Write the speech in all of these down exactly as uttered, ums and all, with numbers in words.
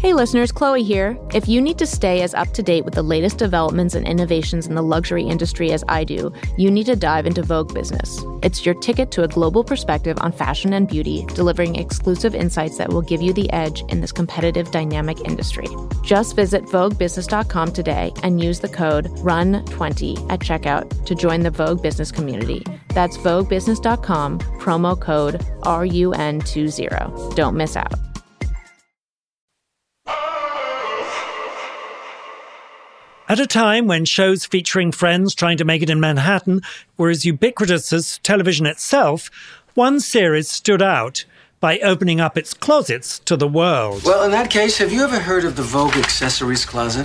Hey listeners, Chloe here. If you need to stay as up to date with the latest developments and innovations in the luxury industry as I do, you need to dive into Vogue Business. It's your ticket to a global perspective on fashion and beauty, delivering exclusive insights that will give you the edge in this competitive, dynamic industry. Just visit vogue business dot com today and use the code R U N twenty at checkout to join the Vogue Business community. That's vogue business dot com, promo code R U N twenty. Don't miss out. At a time when shows featuring friends trying to make it in Manhattan were as ubiquitous as television itself, one series stood out by opening up its closets to the world. Well, in that case, have you ever heard of the Vogue accessories closet?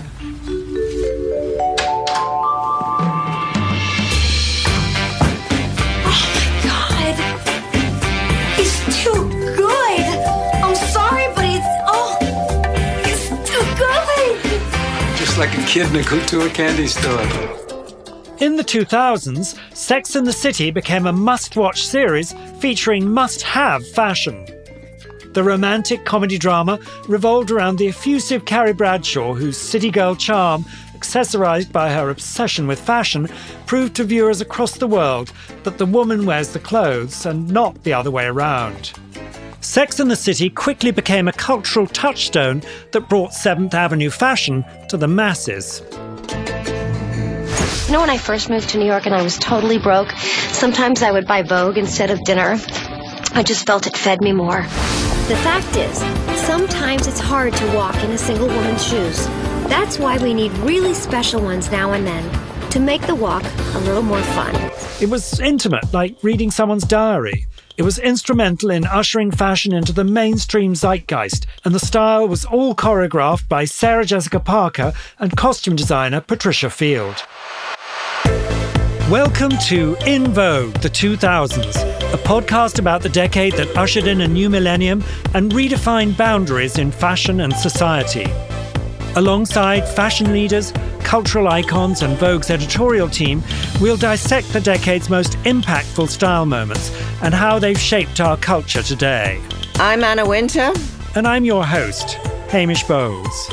Like a kid in a couture candy store. In the two thousands, Sex and the City became a must-watch series featuring must-have fashion. The romantic comedy drama revolved around the effusive Carrie Bradshaw, whose city girl charm, accessorized by her obsession with fashion, proved to viewers across the world that the woman wears the clothes and not the other way around. Sex and the City quickly became a cultural touchstone that brought Seventh Avenue fashion to the masses. You know, when I first moved to New York and I was totally broke, sometimes I would buy Vogue instead of dinner. I just felt it fed me more. The fact is, sometimes it's hard to walk in a single woman's shoes. That's why we need really special ones now and then to make the walk a little more fun. It was intimate, like reading someone's diary. It was instrumental in ushering fashion into the mainstream zeitgeist, and the style was all choreographed by Sarah Jessica Parker and costume designer Patricia Field. Welcome to In Vogue, the two thousands, a podcast about the decade that ushered in a new millennium and redefined boundaries in fashion and society. Alongside fashion leaders, cultural icons and Vogue's editorial team, we'll dissect the decade's most impactful style moments and how they've shaped our culture today. I'm Anna Winter. And I'm your host, Hamish Bowles.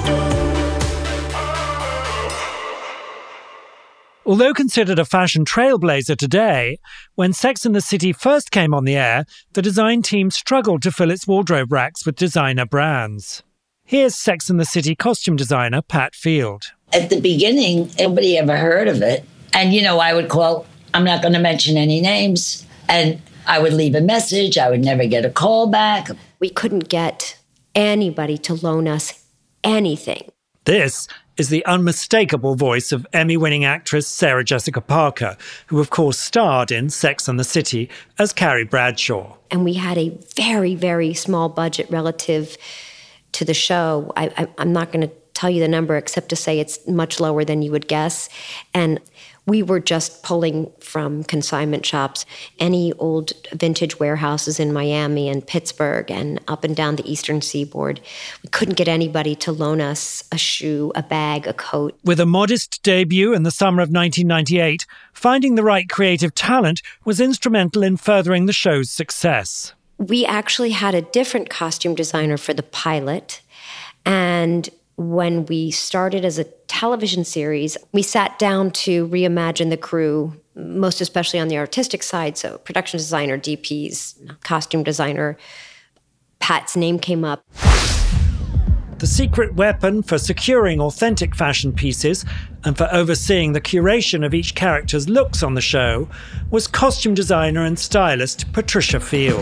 Although considered a fashion trailblazer today, when Sex and the City first came on the air, the design team struggled to fill its wardrobe racks with designer brands. Here's Sex and the City costume designer Pat Field. At the beginning, nobody ever heard of it. And, you know, I would call, I'm not going to mention any names, and I would leave a message. I would never get a call back. We couldn't get anybody to loan us anything. This is the unmistakable voice of Emmy-winning actress Sarah Jessica Parker, who of course starred in Sex and the City as Carrie Bradshaw. And we had a very, very small budget relative to the show. I, I, I'm not going to tell you the number except to say it's much lower than you would guess. And we were just pulling from consignment shops, any old vintage warehouses in Miami and Pittsburgh and up and down the eastern seaboard. We couldn't get anybody to loan us a shoe, a bag, a coat. With a modest debut in the summer of nineteen ninety-eight, finding the right creative talent was instrumental in furthering the show's success. We actually had a different costume designer for the pilot. And when we started as a television series, we sat down to reimagine the crew, most especially on the artistic side. So production designer, D Ps, costume designer. Pat's name came up. The secret weapon for securing authentic fashion pieces and for overseeing the curation of each character's looks on the show was costume designer and stylist Patricia Field.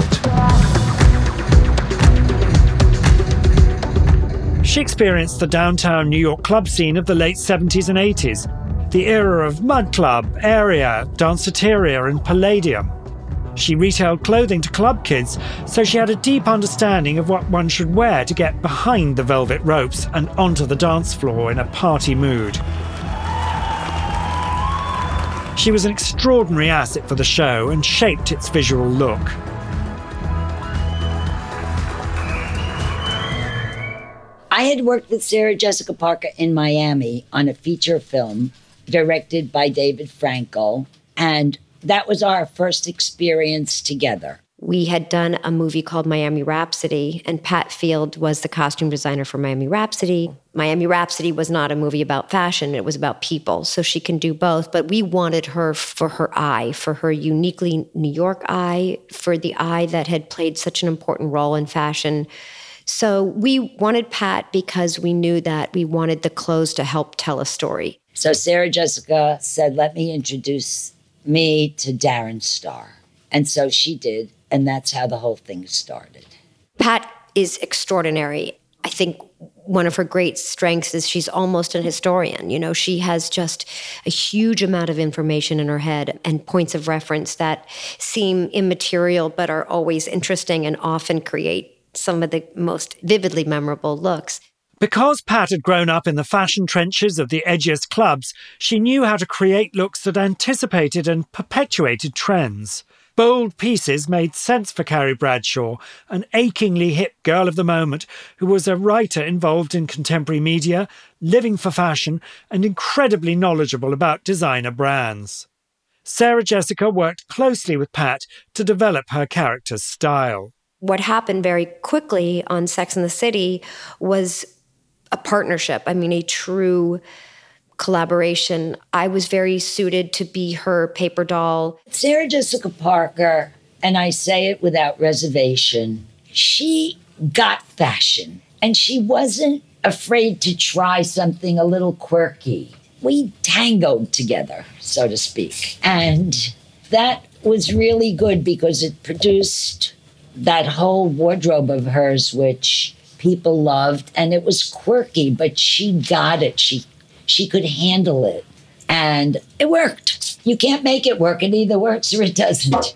She experienced the downtown New York club scene of the late seventies and eighties, the era of Mud Club, Area, Danceteria and Palladium. She retailed clothing to club kids, so she had a deep understanding of what one should wear to get behind the velvet ropes and onto the dance floor in a party mood. She was an extraordinary asset for the show and shaped its visual look. I had worked with Sarah Jessica Parker in Miami on a feature film directed by David Franco, and that was our first experience together. We had done a movie called Miami Rhapsody, and Pat Field was the costume designer for Miami Rhapsody. Miami Rhapsody was not a movie about fashion, it was about people, so she can do both. But we wanted her for her eye, for her uniquely New York eye, for the eye that had played such an important role in fashion. So we wanted Pat because we knew that we wanted the clothes to help tell a story. So Sarah Jessica said, let me introduce me to Darren Star. And so she did, and that's how the whole thing started. Pat is extraordinary. I think one of her great strengths is she's almost an historian. You know, she has just a huge amount of information in her head and points of reference that seem immaterial but are always interesting and often create some of the most vividly memorable looks. Because Pat had grown up in the fashion trenches of the edgiest clubs, she knew how to create looks that anticipated and perpetuated trends. Bold pieces made sense for Carrie Bradshaw, an achingly hip girl of the moment who was a writer involved in contemporary media, living for fashion, and incredibly knowledgeable about designer brands. Sarah Jessica worked closely with Pat to develop her character's style. What happened very quickly on Sex and the City was a partnership. I mean, a true collaboration. I was very suited to be her paper doll. Sarah Jessica Parker, and I say it without reservation, she got fashion, and she wasn't afraid to try something a little quirky. We tangoed together, so to speak. And that was really good because it produced that whole wardrobe of hers, which people loved, and it was quirky, but she got it. She She could handle it, and it worked. You can't make it work. It either works or it doesn't.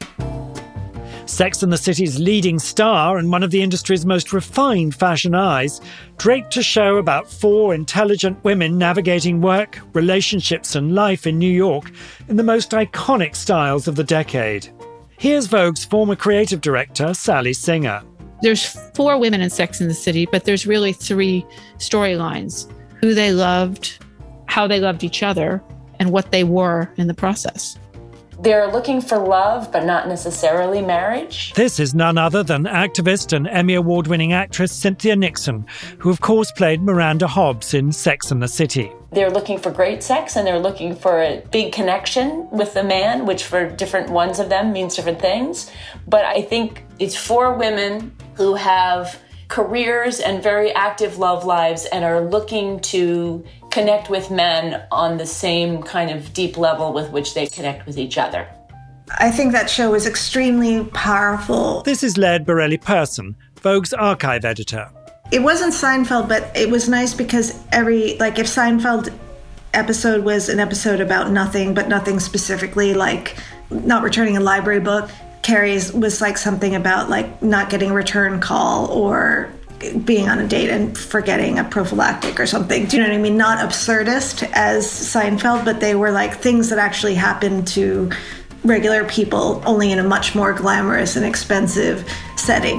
Sex and the City's leading star and one of the industry's most refined fashion eyes draped a show about four intelligent women navigating work, relationships and life in New York in the most iconic styles of the decade. Here's Vogue's former creative director, Sally Singer. There's four women in Sex and the City, but there's really three storylines. Who they loved, how they loved each other, and what they were in the process. They're looking for love, but not necessarily marriage. This is none other than activist and Emmy Award-winning actress Cynthia Nixon, who of course played Miranda Hobbs in Sex and the City. They're looking for great sex, and they're looking for a big connection with the man, which for different ones of them means different things. But I think it's four women who have careers and very active love lives and are looking to connect with men on the same kind of deep level with which they connect with each other. I think that show was extremely powerful. This is Laird Borelli-Person, Vogue's archive editor. It wasn't Seinfeld, but it was nice because every, like if Seinfeld episode was an episode about nothing, but nothing specifically, like not returning a library book, Carrie's was like something about like not getting a return call or being on a date and forgetting a prophylactic or something. Do you know what I mean? Not absurdist as Seinfeld, but they were like things that actually happened to regular people, only in a much more glamorous and expensive setting.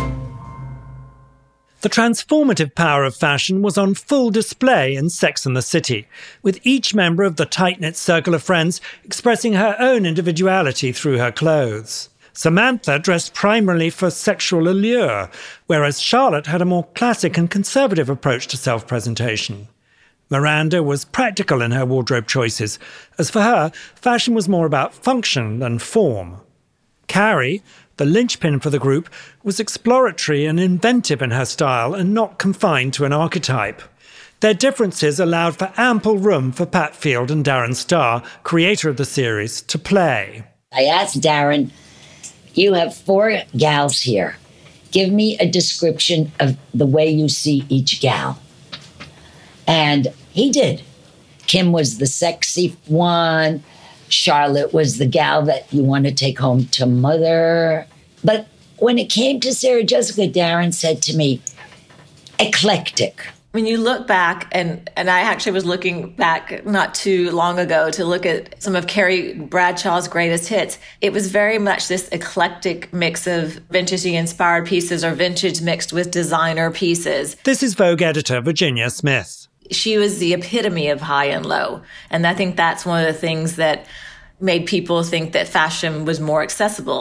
The transformative power of fashion was on full display in Sex and the City, with each member of the tight-knit circle of friends expressing her own individuality through her clothes. Samantha dressed primarily for sexual allure, whereas Charlotte had a more classic and conservative approach to self-presentation. Miranda was practical in her wardrobe choices, as for her, fashion was more about function than form. Carrie, the linchpin for the group, was exploratory and inventive in her style and not confined to an archetype. Their differences allowed for ample room for Pat Field and Darren Star, creator of the series, to play. I asked Darren, you have four gals here. Give me a description of the way you see each gal. And he did. Kim was the sexy one. Charlotte was the gal that you want to take home to mother. But when it came to Sarah Jessica, Darren said to me, eclectic. When you look back, and, and I actually was looking back not too long ago to look at some of Carrie Bradshaw's greatest hits, it was very much this eclectic mix of vintage-inspired pieces or vintage mixed with designer pieces. This is Vogue editor Virginia Smith. She was the epitome of high and low. And I think that's one of the things that made people think that fashion was more accessible.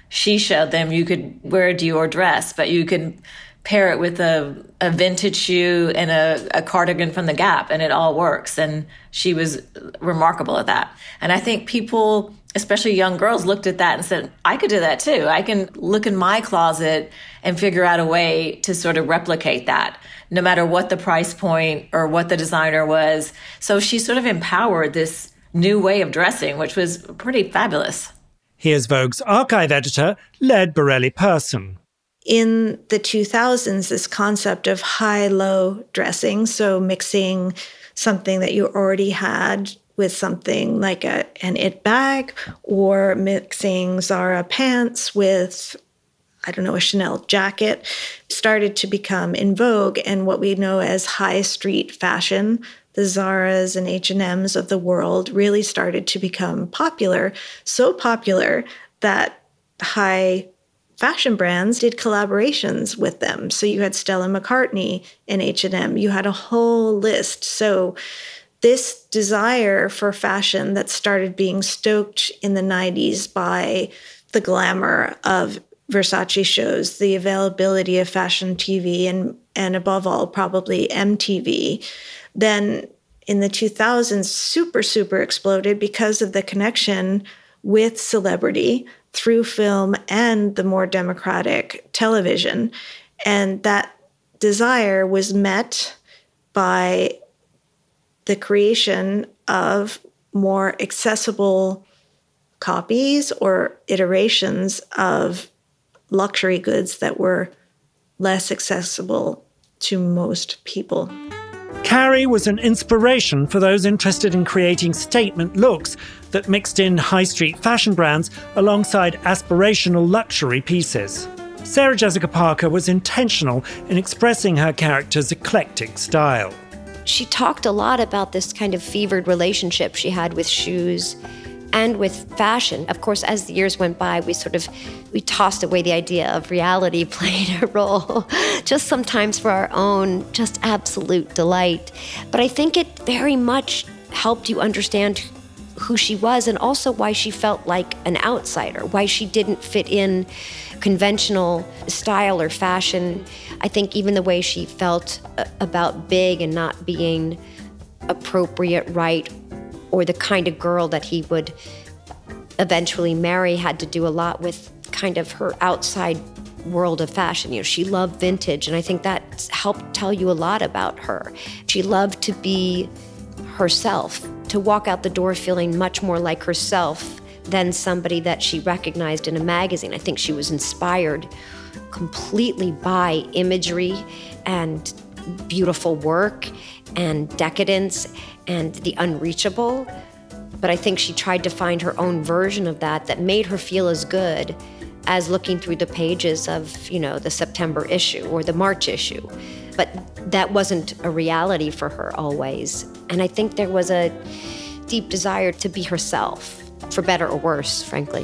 she showed them you could wear a Dior dress, but you could pair it with a, a vintage shoe and a, a cardigan from the Gap, and it all works. And she was remarkable at that. And I think people, especially young girls, looked at that and said, I could do that too. I can look in my closet and figure out a way to sort of replicate that, no matter what the price point or what the designer was. So she sort of empowered this new way of dressing, which was pretty fabulous. Here's Vogue's archive editor, Laird Borelli-Person. In the two thousands, this concept of high-low dressing, so mixing something that you already had with something like a, an it bag, or mixing Zara pants with, I don't know, a Chanel jacket, started to become in vogue. And what we know as high street fashion, the Zaras and H and M's of the world, really started to become popular, so popular that high fashion brands did collaborations with them. So you had Stella McCartney and H and M. You had a whole list. So this desire for fashion that started being stoked in the nineties by the glamour of Versace shows, the availability of fashion T V, and, and above all, probably M T V, then in the two thousands, super, super exploded because of the connection with celebrity through film and the more democratic television. And that desire was met by the creation of more accessible copies or iterations of luxury goods that were less accessible to most people. Carrie was an inspiration for those interested in creating statement looks that mixed in high street fashion brands alongside aspirational luxury pieces. Sarah Jessica Parker was intentional in expressing her character's eclectic style. She talked a lot about this kind of fevered relationship she had with shoes and with fashion. Of course, as the years went by, we sort of, we tossed away the idea of reality playing a role, just sometimes for our own, just absolute delight. But I think it very much helped you understand who she was and also why she felt like an outsider, why she didn't fit in conventional style or fashion. I think even the way she felt about big and not being appropriate, right, or the kind of girl that he would eventually marry had to do a lot with kind of her outside world of fashion. You know, she loved vintage, and I think that helped tell you a lot about her. She loved to be herself, to walk out the door feeling much more like herself than somebody that she recognized in a magazine. I think she was inspired completely by imagery and beautiful work and decadence and the unreachable. But I think she tried to find her own version of that that made her feel as good as looking through the pages of, you know, the September issue or the March issue. But that wasn't a reality for her always. And I think there was a deep desire to be herself, for better or worse, frankly.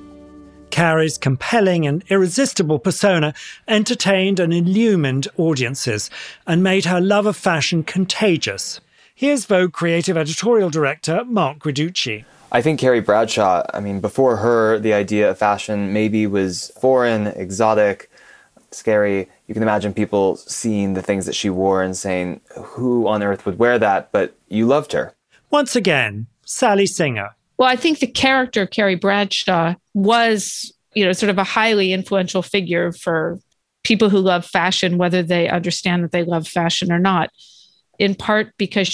Carrie's compelling and irresistible persona entertained and illumined audiences and made her love of fashion contagious. Here's Vogue creative editorial director Mark Guiducci. I think Carrie Bradshaw, I mean, before her, the idea of fashion maybe was foreign, exotic, scary. You can imagine people seeing the things that she wore and saying, who on earth would wear that? But you loved her. Once again, Sally Singer. Well, I think the character of Carrie Bradshaw was, you know, sort of a highly influential figure for people who love fashion, whether they understand that they love fashion or not, in part because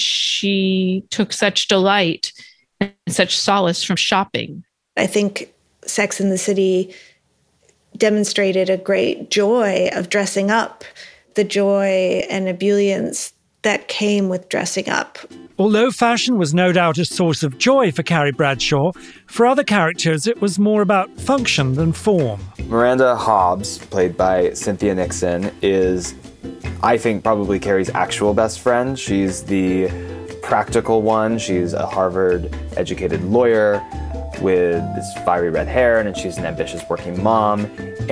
she took such delight and such solace from shopping. I think Sex and the City demonstrated a great joy of dressing up, the joy and ebullience that came with dressing up. Although fashion was no doubt a source of joy for Carrie Bradshaw, for other characters it was more about function than form. Miranda Hobbs, played by Cynthia Nixon, is, I think, probably Carrie's actual best friend. She's the practical one. She's a Harvard-educated lawyer with this fiery red hair, and she's an ambitious working mom.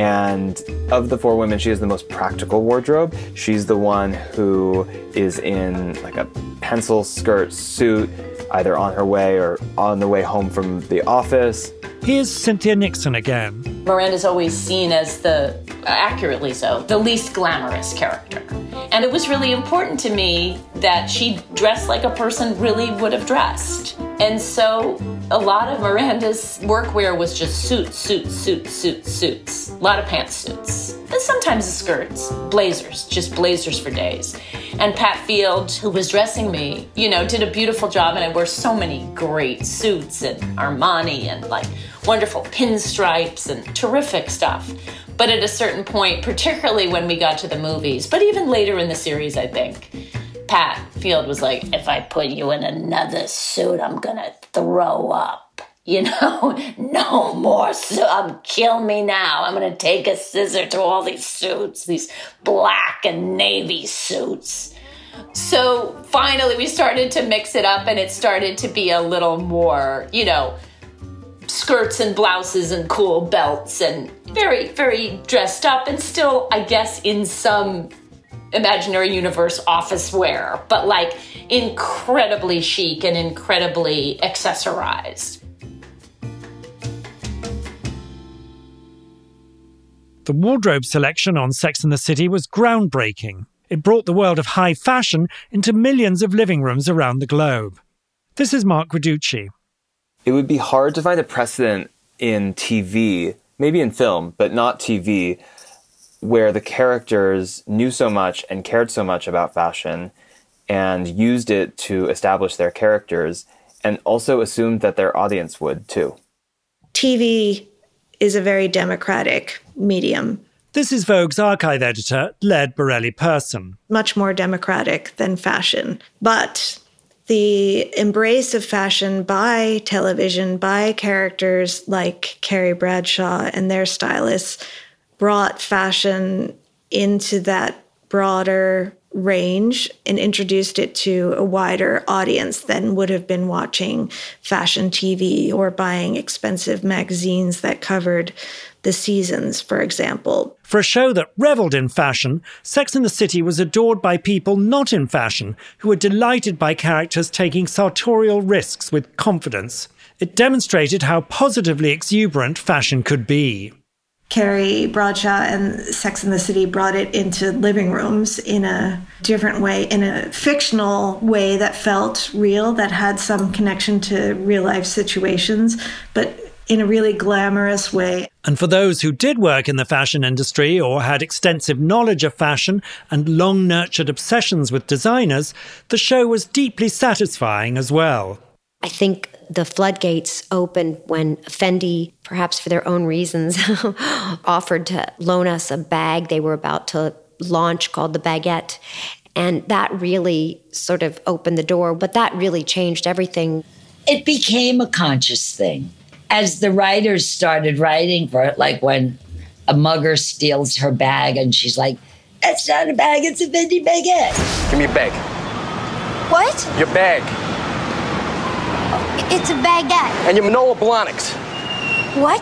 And of the four women, she has the most practical wardrobe. She's the one who is in like a pencil skirt suit, either on her way or on the way home from the office. Here's Cynthia Nixon again. Miranda's always seen as the, accurately so, the least glamorous character. And it was really important to me that she dressed like a person really would have dressed. And so a lot of Miranda's workwear was just suits, suits, suits, suits, suits. A lot of pantsuits. And sometimes skirts, blazers, just blazers for days. And Pat Field, who was dressing me, you know, did a beautiful job. And I wore so many great suits and Armani and like wonderful pinstripes and terrific stuff. But at a certain point, particularly when we got to the movies, but even later in the series, I think, Pat Field was like, if I put you in another suit, I'm gonna throw up. You know, no more suit. Um, kill me now. I'm gonna take a scissor to all these suits, these black and navy suits. So finally we started to mix it up and it started to be a little more, you know, skirts and blouses and cool belts and very, very dressed up and still, I guess, in some imaginary universe office wear, but like incredibly chic and incredibly accessorized. The wardrobe selection on Sex and the City was groundbreaking. It brought the world of high fashion into millions of living rooms around the globe. This is Mark Guiducci. It would be hard to find a precedent in T V, maybe in film, but not T V, where the characters knew so much and cared so much about fashion and used it to establish their characters and also assumed that their audience would too. T V is a very democratic medium. This is Vogue's archive editor, Laird Borelli-Person. Much more democratic than fashion. But the embrace of fashion by television, by characters like Carrie Bradshaw and their stylists, brought fashion into that broader range and introduced it to a wider audience than would have been watching fashion T V or buying expensive magazines that covered the seasons, for example. For a show that reveled in fashion, Sex and the City was adored by people not in fashion, who were delighted by characters taking sartorial risks with confidence. It demonstrated how positively exuberant fashion could be. Carrie Bradshaw and Sex and the City brought it into living rooms in a different way, in a fictional way that felt real, that had some connection to real-life situations, but in a really glamorous way. And for those who did work in the fashion industry or had extensive knowledge of fashion and long-nurtured obsessions with designers, the show was deeply satisfying as well. I think the floodgates opened when Fendi, perhaps for their own reasons, offered to loan us a bag they were about to launch called the Baguette. And that really sort of opened the door, but that really changed everything. It became a conscious thing. As the writers started writing for it, like when a mugger steals her bag and she's like, that's not a bag, it's a Fendi baguette. Give me your bag. What? Your bag. It's a baguette. And your Manolo Blahniks. What?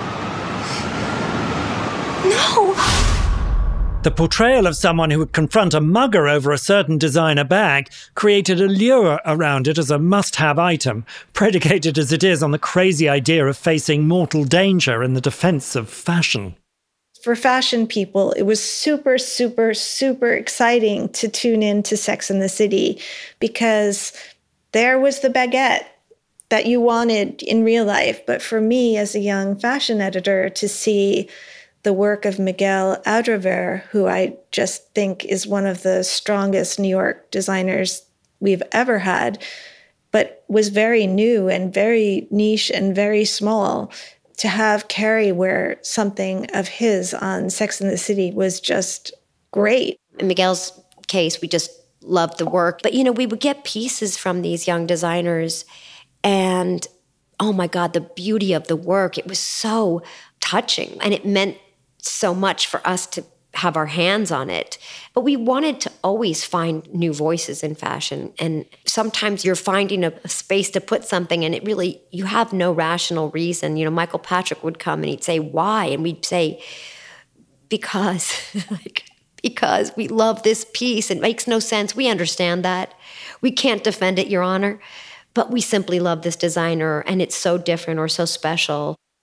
No. The portrayal of someone who would confront a mugger over a certain designer bag created a lure around it as a must-have item, predicated as it is on the crazy idea of facing mortal danger in the defense of fashion. For fashion people, it was super, super, super exciting to tune in to Sex and the City because there was the baguette that you wanted in real life. But for me, as a young fashion editor, to see the work of Miguel Adrever, who I just think is one of the strongest New York designers we've ever had, but was very new and very niche and very small. To have Carrie wear something of his on Sex and the City was just great. In Miguel's case, we just loved the work. But, you know, we would get pieces from these young designers and, oh my God, the beauty of the work. It was so touching and it meant so much for us to have our hands on it. But we wanted to always find new voices in fashion. And sometimes you're finding a, a space to put something and it really, you have no rational reason. You know, Michael Patrick would come and he'd say, why? And we'd say, because, like, because we love this piece. It makes no sense. We understand that. We can't defend it, Your Honor. But we simply love this designer and it's so different or so special.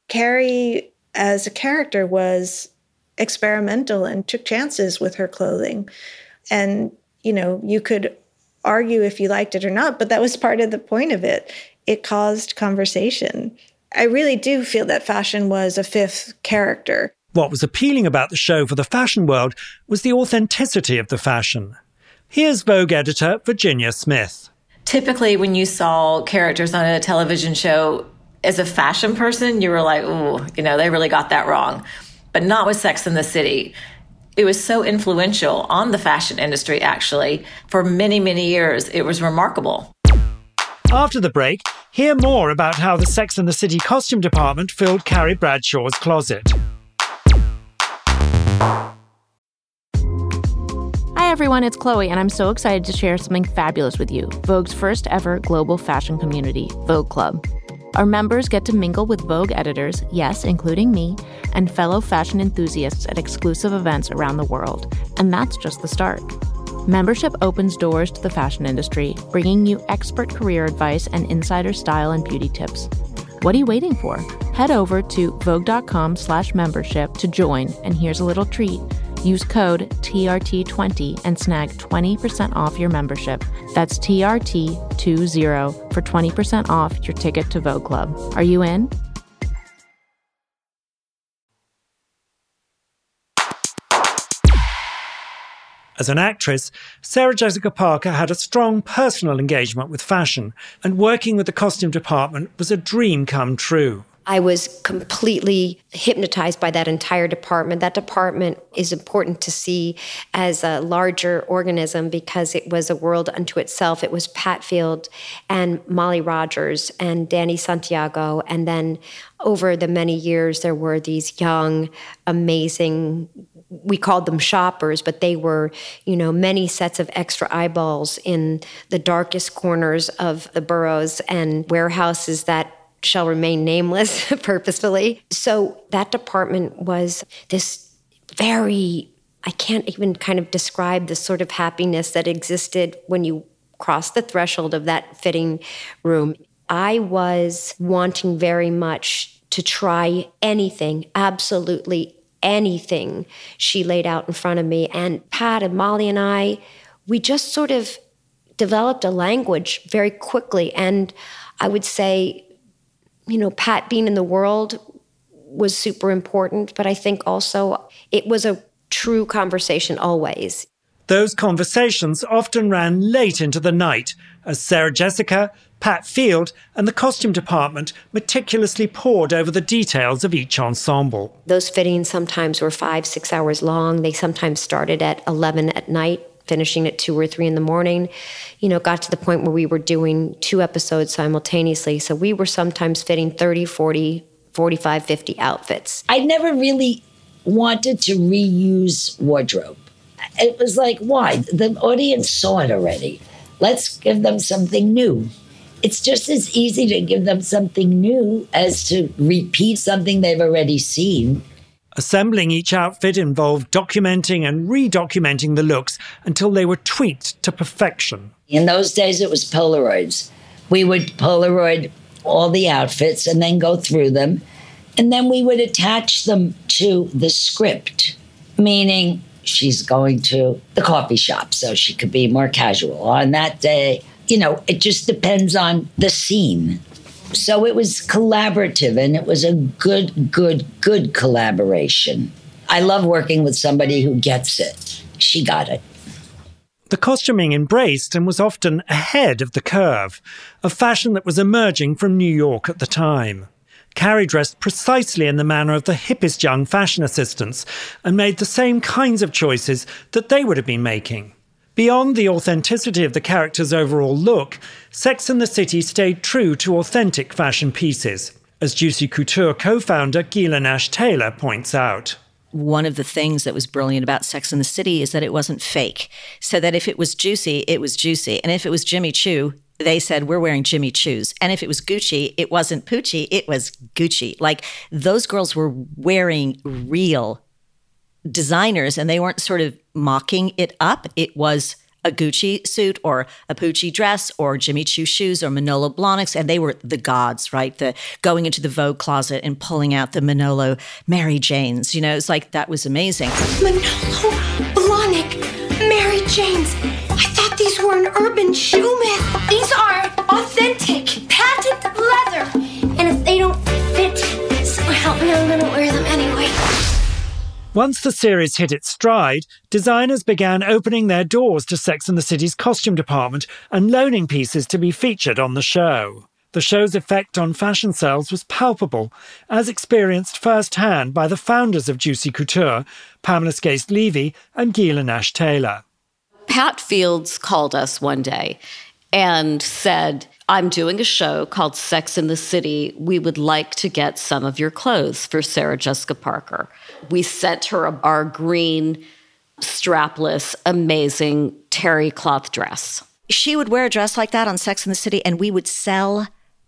Carrie, as a character, was experimental and took chances with her clothing. And, you know, you could argue if you liked it or not, but that was part of the point of it. It caused conversation. I really do feel that fashion was a fifth character. What was appealing about the show for the fashion world was the authenticity of the fashion. Here's Vogue editor Virginia Smith. Typically, when you saw characters on a television show, as a fashion person, you were like, ooh, you know, they really got that wrong. But not with Sex and the City. It was so influential on the fashion industry, actually. For many, many years, it was remarkable. After the break, hear more about how the Sex and the City costume department filled Carrie Bradshaw's closet. Hi everyone, it's Chloe, and I'm so excited to share something fabulous with you. Vogue's first ever global fashion community, Vogue Club. Our members get to mingle with Vogue editors, yes, including me, and fellow fashion enthusiasts at exclusive events around the world. And that's just the start. Membership opens doors to the fashion industry, bringing you expert career advice and insider style and beauty tips. What are you waiting for? Head over to vogue.com slash membership to join, and here's a little treat. Use code T R T twenty and snag twenty percent off your membership. That's T R T twenty for twenty percent off your ticket to Vogue Club. Are you in? As an actress, Sarah Jessica Parker had a strong personal engagement with fashion, and working with the costume department was a dream come true. I was completely hypnotized by that entire department. That department is important to see as a larger organism because it was a world unto itself. It was Pat Field and Molly Rogers and Danny Santiago. And then over the many years, there were these young, amazing, we called them shoppers, but they were, you know, many sets of extra eyeballs in the darkest corners of the boroughs and warehouses that shall remain nameless purposefully. So that department was this very, I can't even kind of describe the sort of happiness that existed when you crossed the threshold of that fitting room. I was wanting very much to try anything, absolutely anything she laid out in front of me. And Pat and Molly and I, we just sort of developed a language very quickly. And I would say, you know, Pat being in the world was super important, but I think also it was a true conversation always. Those conversations often ran late into the night as Sarah Jessica, Pat Field, and the costume department meticulously pored over the details of each ensemble. Those fittings sometimes were five, six hours long. They sometimes started at eleven at night, finishing at two or three in the morning. You know, got to the point where we were doing two episodes simultaneously. So we were sometimes fitting thirty, forty, forty-five, fifty outfits. I never really wanted to reuse wardrobe. It was like, why? The audience saw it already. Let's give them something new. It's just as easy to give them something new as to repeat something they've already seen. Assembling each outfit involved documenting and re-documenting the looks until they were tweaked to perfection. In those days, it was Polaroids. We would Polaroid all the outfits and then go through them. And then we would attach them to the script, meaning she's going to the coffee shop, so she could be more casual. On that day, you know, it just depends on the scene. So it was collaborative, and it was a good, good, good collaboration. I love working with somebody who gets it. She got it. The costuming embraced and was often ahead of the curve, a fashion that was emerging from New York at the time. Carrie dressed precisely in the manner of the hippest young fashion assistants and made the same kinds of choices that they would have been making. Beyond the authenticity of the character's overall look, Sex and the City stayed true to authentic fashion pieces, as Juicy Couture co-founder Gila Nash Taylor points out. One of the things that was brilliant about Sex and the City is that it wasn't fake. So that if it was Juicy, it was Juicy. And if it was Jimmy Choo, they said, we're wearing Jimmy Choos. And if it was Gucci, it wasn't Poochie, it was Gucci. Like, those girls were wearing real designers, and they weren't sort of mocking it up. It was a Gucci suit or a Pucci dress or Jimmy Choo shoes or Manolo Blahniks, and they were the gods, right? The going into the Vogue closet and pulling out the Manolo Mary Janes. You know, it's like that was amazing. Manolo Blahnik, Mary Janes. I thought these were an urban shoe myth. These are authentic, patent leather. And if they don't fit, so help me, I'm gonna wear them anyway. Once the series hit its stride, designers began opening their doors to Sex and the City's costume department and loaning pieces to be featured on the show. The show's effect on fashion sales was palpable, as experienced firsthand by the founders of Juicy Couture, Pamela Skase-Levy and Gila Nash-Taylor. Pat Fields called us one day and said, I'm doing a show called Sex and the City. We would like to get some of your clothes for Sarah Jessica Parker. We sent her our green, strapless, amazing terry cloth dress. She would wear a dress like that on Sex and the City, and we would sell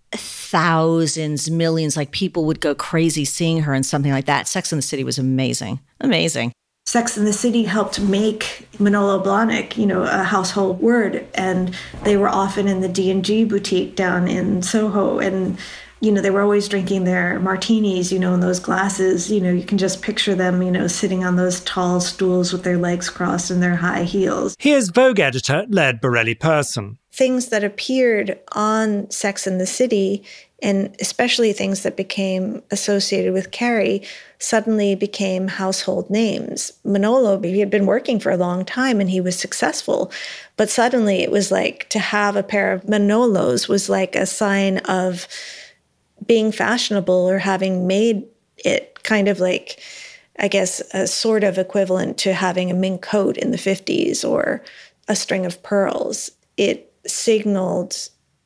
thousands, millions. Like, people would go crazy seeing her in something like that. Sex and the City was amazing. Amazing. Sex and the City helped make Manolo Blahnik, you know, a household word. And they were often in the D and G boutique down in Soho. And, you know, they were always drinking their martinis, you know, in those glasses. You know, you can just picture them, you know, sitting on those tall stools with their legs crossed and their high heels. Here's Vogue editor Laird Borelli-Person. Things that appeared on Sex and the City, and especially things that became associated with Carrie, suddenly became household names. Manolo, he had been working for a long time and he was successful, but suddenly it was like to have a pair of Manolos was like a sign of being fashionable or having made it, kind of like, I guess, a sort of equivalent to having a mink coat in the fifties or a string of pearls. It signaled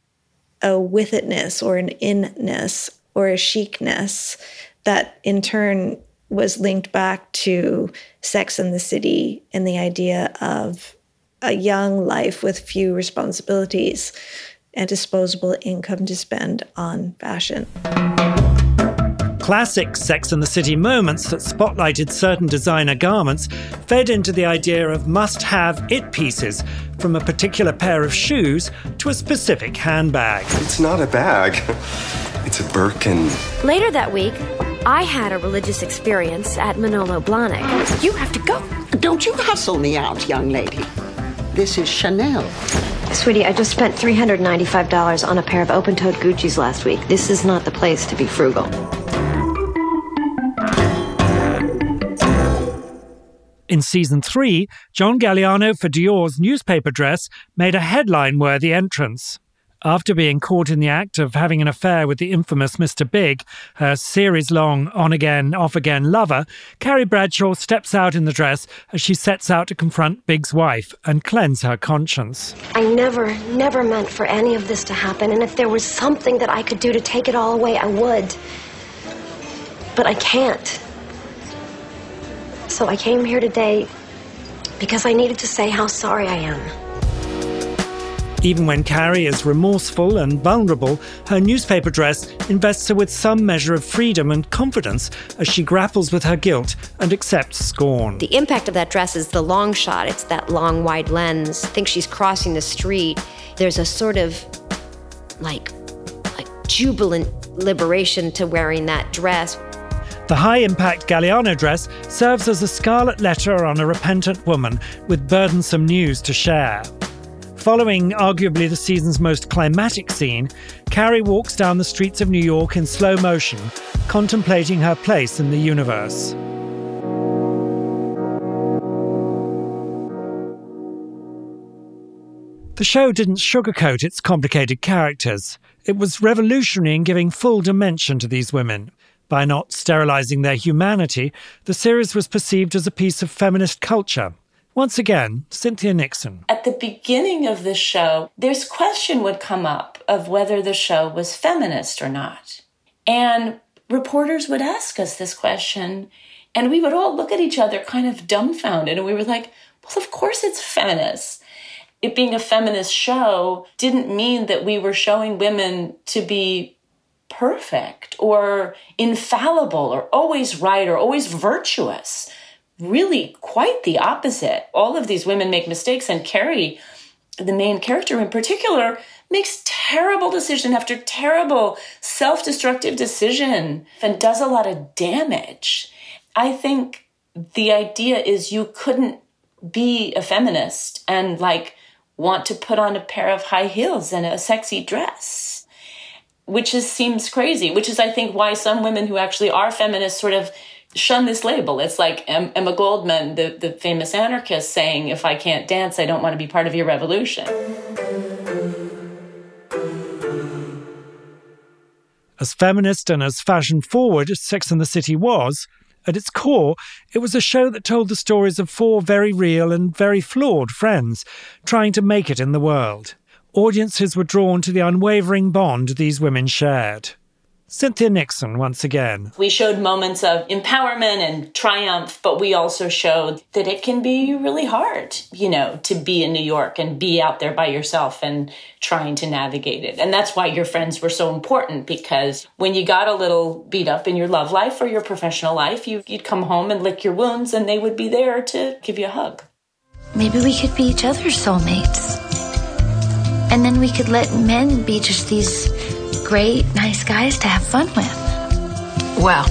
a with itness or an inness or a chicness that in turn was linked back to Sex and the City and the idea of a young life with few responsibilities and disposable income to spend on fashion. Classic Sex and the City moments that spotlighted certain designer garments fed into the idea of must-have it pieces, from a particular pair of shoes to a specific handbag. It's not a bag. It's a Birkin. Later that week, I had a religious experience at Manolo Blahnik. You have to go. Don't you hustle me out, young lady. This is Chanel. Sweetie, I just spent three hundred ninety-five dollars on a pair of open-toed Gucci's last week. This is not the place to be frugal. In season three, John Galliano for Dior's newspaper dress made a headline-worthy entrance. After being caught in the act of having an affair with the infamous Mister Big, her series-long on-again, off-again lover, Carrie Bradshaw steps out in the dress as she sets out to confront Big's wife and cleanse her conscience. I never, never meant for any of this to happen, and if there was something that I could do to take it all away, I would. But I can't. So I came here today because I needed to say how sorry I am. Even when Carrie is remorseful and vulnerable, her newspaper dress invests her with some measure of freedom and confidence as she grapples with her guilt and accepts scorn. The impact of that dress is the long shot. It's that long, wide lens. I think she's crossing the street. There's a sort of like, like jubilant liberation to wearing that dress. The high-impact Galliano dress serves as a scarlet letter on a repentant woman with burdensome news to share. Following arguably the season's most climatic scene, Carrie walks down the streets of New York in slow motion, contemplating her place in the universe. The show didn't sugarcoat its complicated characters. It was revolutionary in giving full dimension to these women. By not sterilizing their humanity, the series was perceived as a piece of feminist culture. Once again, Cynthia Nixon. At the beginning of the show, this question would come up of whether the show was feminist or not. And reporters would ask us this question, and we would all look at each other kind of dumbfounded, and we were like, well, of course it's feminist. It being a feminist show didn't mean that we were showing women to be perfect or infallible or always right or always virtuous. really quite the opposite. All of these women make mistakes, and Carrie, the main character in particular, makes terrible decision after terrible self-destructive decision and does a lot of damage. I think the idea is you couldn't be a feminist and like want to put on a pair of high heels and a sexy dress, which is seems crazy, which is, I think, why some women who actually are feminists sort of shun this label. It's like Emma Goldman, the, the famous anarchist, saying, if I can't dance, I don't want to be part of your revolution. As feminist and as fashion-forward as Sex and the City was, at its core, it was a show that told the stories of four very real and very flawed friends trying to make it in the world. Audiences were drawn to the unwavering bond these women shared. Cynthia Nixon once again. We showed moments of empowerment and triumph, but we also showed that it can be really hard, you know, to be in New York and be out there by yourself and trying to navigate it. And that's why your friends were so important, because when you got a little beat up in your love life or your professional life, you, you'd come home and lick your wounds and they would be there to give you a hug. Maybe we could be each other's soulmates. And then we could let men be just these great, nice guys to have fun with. Well,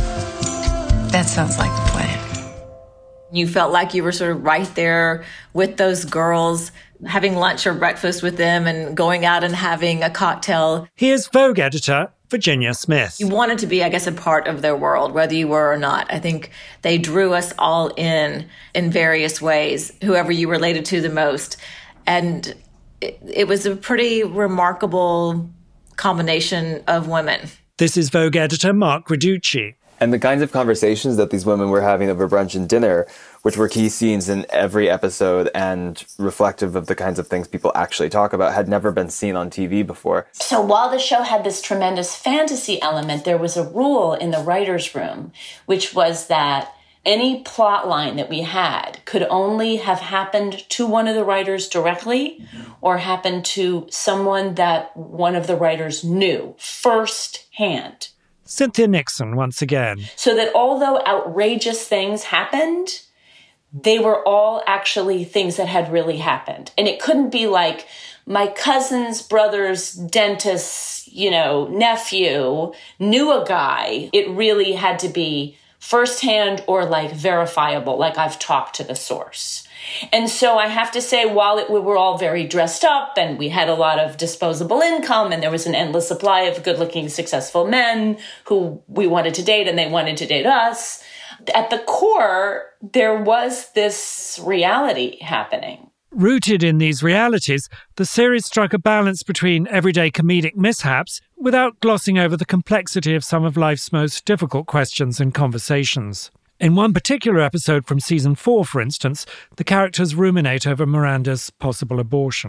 that sounds like the plan. You felt like you were sort of right there with those girls, having lunch or breakfast with them and going out and having a cocktail. Here's Vogue editor Virginia Smith. You wanted to be, I guess, a part of their world, whether you were or not. I think they drew us all in in various ways, whoever you related to the most. And it, it was a pretty remarkable combination of women. This is Vogue editor Mark Raducci. And the kinds of conversations that these women were having over brunch and dinner, which were key scenes in every episode and reflective of the kinds of things people actually talk about, had never been seen on T V before. So while the show had this tremendous fantasy element, there was a rule in the writer's room, which was that any plot line that we had could only have happened to one of the writers directly or happen to someone that one of the writers knew firsthand. Cynthia Nixon once again. So that although outrageous things happened, they were all actually things that had really happened. And it couldn't be like my cousin's brother's dentist's, you know, nephew knew a guy. It really had to be firsthand or like verifiable, like I've talked to the source. And so I have to say, while it, we were all very dressed up and we had a lot of disposable income and there was an endless supply of good-looking, successful men who we wanted to date and they wanted to date us, at the core, there was this reality happening. Rooted in these realities, the series struck a balance between everyday comedic mishaps without glossing over the complexity of some of life's most difficult questions and conversations. In one particular episode from season four, for instance, the characters ruminate over Miranda's possible abortion.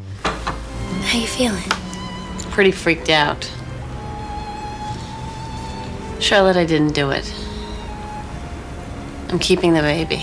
How you feeling? Pretty freaked out. Charlotte, I didn't do it. I'm keeping the baby.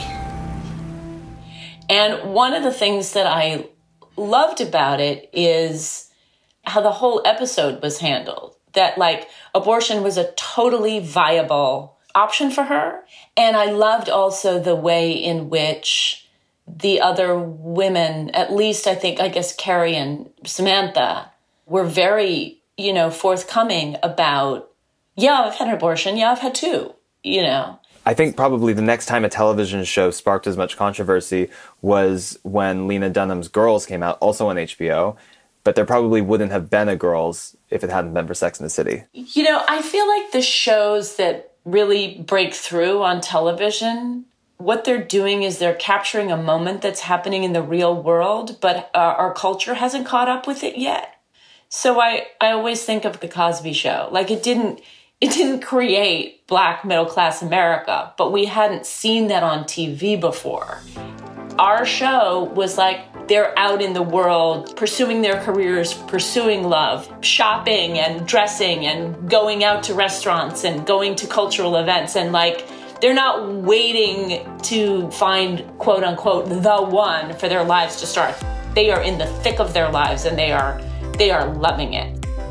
And one of the things that I loved about it is how the whole episode was handled. That, like, abortion was a totally viable option for her. And I loved also the way in which the other women, at least I think, I guess Carrie and Samantha, were very, you know, forthcoming about, yeah, I've had an abortion. Yeah, I've had two, you know. I think probably the next time a television show sparked as much controversy was when Lena Dunham's Girls came out, also on H B O. But there probably wouldn't have been a Girls if it hadn't been for Sex and the City. You know, I feel like the shows that really break through on television, what they're doing is they're capturing a moment that's happening in the real world, but uh, our culture hasn't caught up with it yet. So I, I always think of The Cosby Show. Like, it didn't... It didn't create Black middle-class America, but we hadn't seen that on T V before. Our show was like they're out in the world, pursuing their careers, pursuing love, shopping and dressing and going out to restaurants and going to cultural events. And like, they're not waiting to find, quote unquote, the one for their lives to start. They are in the thick of their lives and they are, they are loving it.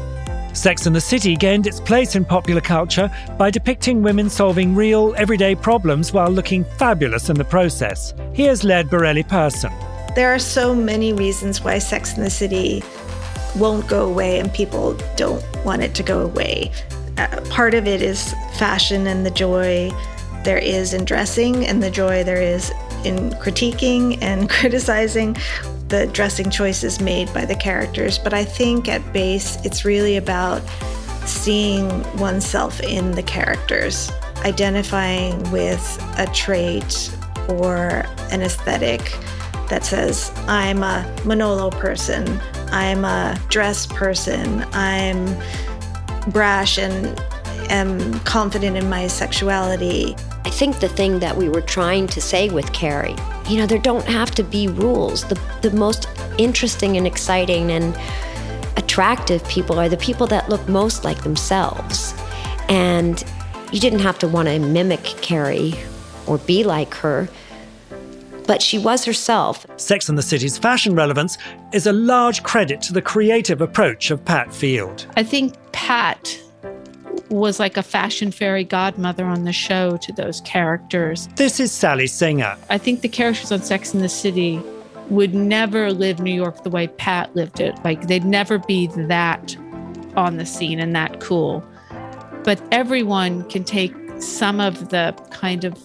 Sex and the City gained its place in popular culture by depicting women solving real, everyday problems while looking fabulous in the process. Here's Laird Borelli Person. There are so many reasons why Sex and the City won't go away and people don't want it to go away. Uh, part of it is fashion and the joy there is in dressing and the joy there is in critiquing and criticizing the dressing choices made by the characters. But I think at base, it's really about seeing oneself in the characters, identifying with a trait or an aesthetic that says, I'm a Manolo person, I'm a dress person, I'm brash and am confident in my sexuality. I think the thing that we were trying to say with Carrie, you know, there don't have to be rules. The, the most interesting and exciting and attractive people are the people that look most like themselves. And you didn't have to want to mimic Carrie or be like her, but she was herself. Sex and the City's fashion relevance is a large credit to the creative approach of Pat Field. I think Pat was like a fashion fairy godmother on the show to those characters. This is Sally Singer. I think the characters on Sex and the City would never live New York the way Pat lived it. Like, they'd never be that on the scene and that cool. But everyone can take some of the kind of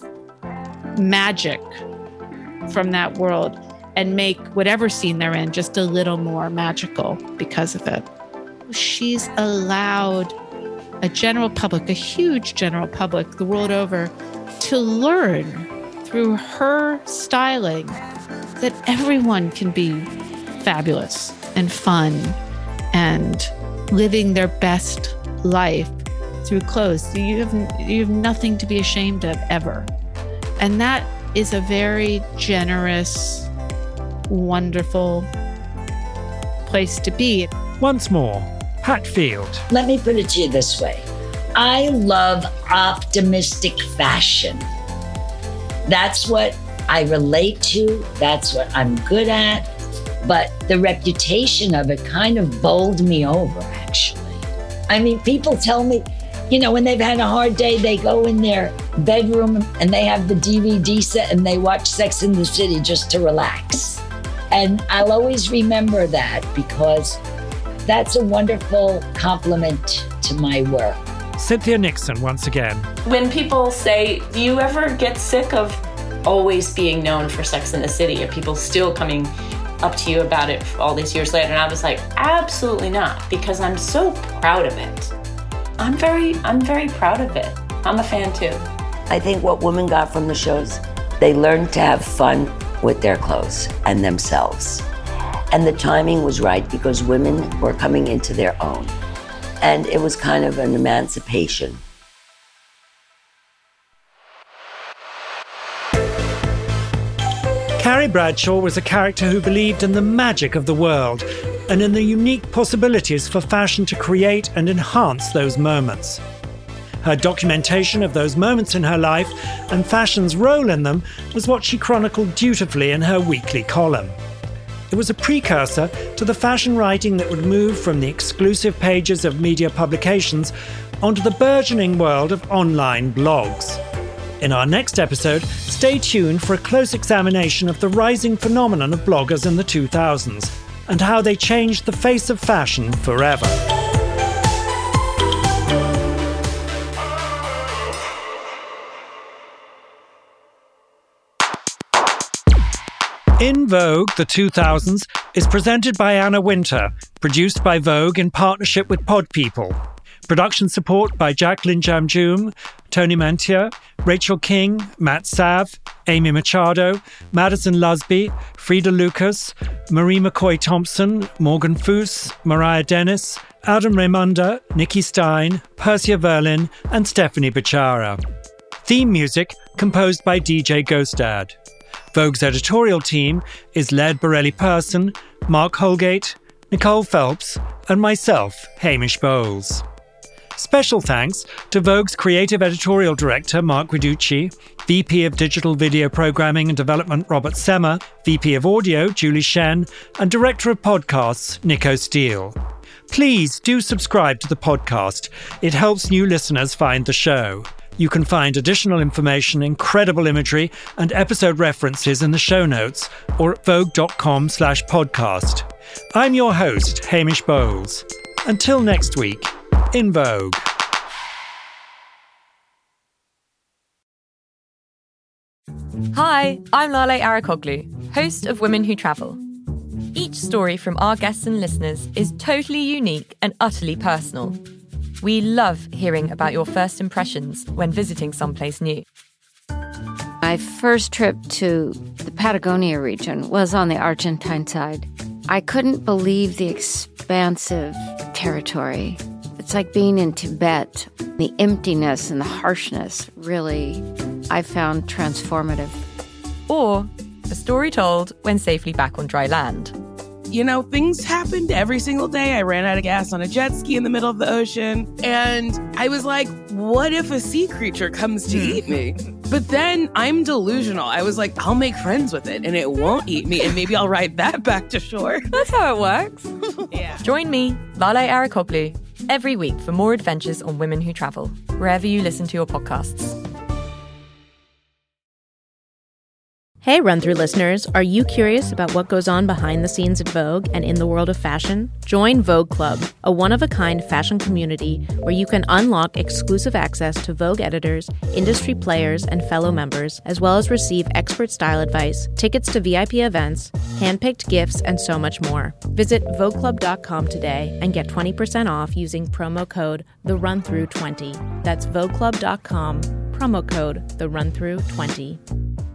magic from that world and make whatever scene they're in just a little more magical because of it. She's allowed a general public, a huge general public the world over, to learn through her styling that everyone can be fabulous and fun and living their best life through clothes. You have, you have nothing to be ashamed of ever. And that is a very generous, wonderful place to be. Once more, Pat Field. Let me put it to you this way. I love optimistic fashion. That's what I relate to. That's what I'm good at. But the reputation of it kind of bowled me over, actually. I mean, people tell me, you know, when they've had a hard day, they go in their bedroom and they have the D V D set and they watch Sex and the City just to relax. And I'll always remember that because that's a wonderful compliment to my work. Cynthia Nixon once again. When people say, do you ever get sick of always being known for Sex and the City? Are people still coming up to you about it all these years later? And I was like, absolutely not, because I'm so proud of it. I'm very, I'm very proud of it. I'm a fan too. I think what women got from the shows, they learned to have fun with their clothes and themselves. And the timing was right because women were coming into their own. And it was kind of an emancipation. Carrie Bradshaw was a character who believed in the magic of the world and in the unique possibilities for fashion to create and enhance those moments. Her documentation of those moments in her life and fashion's role in them was what she chronicled dutifully in her weekly column. It was a precursor to the fashion writing that would move from the exclusive pages of media publications onto the burgeoning world of online blogs. In our next episode, stay tuned for a close examination of the rising phenomenon of bloggers in the two thousands and how they changed the face of fashion forever. In Vogue, the two thousands is presented by Anna Winter, produced by Vogue in partnership with Pod People. Production support by Jacqueline Jamjoom, Tony Mantier, Rachel King, Matt Sav, Amy Machado, Madison Lusby, Frida Lucas, Marie McCoy-Thompson, Morgan Foose, Mariah Dennis, Adam Raymunda, Nikki Stein, Persia Verlin, and Stephanie Bachara. Theme music composed by D J Ghostad. Vogue's editorial team is Laird Borelli Person, Mark Holgate, Nicole Phelps, and myself, Hamish Bowles. Special thanks to Vogue's creative editorial director, Mark Guiducci, V P of Digital Video Programming and Development, Robert Semmer, V P of Audio, Julie Shen, and Director of Podcasts, Nico Steele. Please do subscribe to the podcast. It helps new listeners find the show. You can find additional information, incredible imagery, and episode references in the show notes or at vogue.com slash podcast. I'm your host, Hamish Bowles. Until next week, in Vogue. Hi, I'm Lale Arikoglu, host of Women Who Travel. Each story from our guests and listeners is totally unique and utterly personal. We love hearing about your first impressions when visiting someplace new. My first trip to the Patagonia region was on the Argentine side. I couldn't believe the expansive territory. It's like being in Tibet. The emptiness and the harshness really, I found transformative. Or a story told when safely back on dry land. You know, things happened every single day. I ran out of gas on a jet ski in the middle of the ocean. And I was like, what if a sea creature comes to eat me? But then I'm delusional. I was like, I'll make friends with it and it won't eat me. And maybe I'll ride that back to shore. That's how it works. Yeah. Join me, Lale Arikoglu, every week for more adventures on Women Who Travel, wherever you listen to your podcasts. Hey, Run-Through listeners, are you curious about what goes on behind the scenes at Vogue and in the world of fashion? Join Vogue Club, a one-of-a-kind fashion community where you can unlock exclusive access to Vogue editors, industry players, and fellow members, as well as receive expert style advice, tickets to V I P events, handpicked gifts, and so much more. Visit vogue club dot com today and get twenty percent off using promo code the run through twenty. That's vogue club dot com, promo code the run through twenty.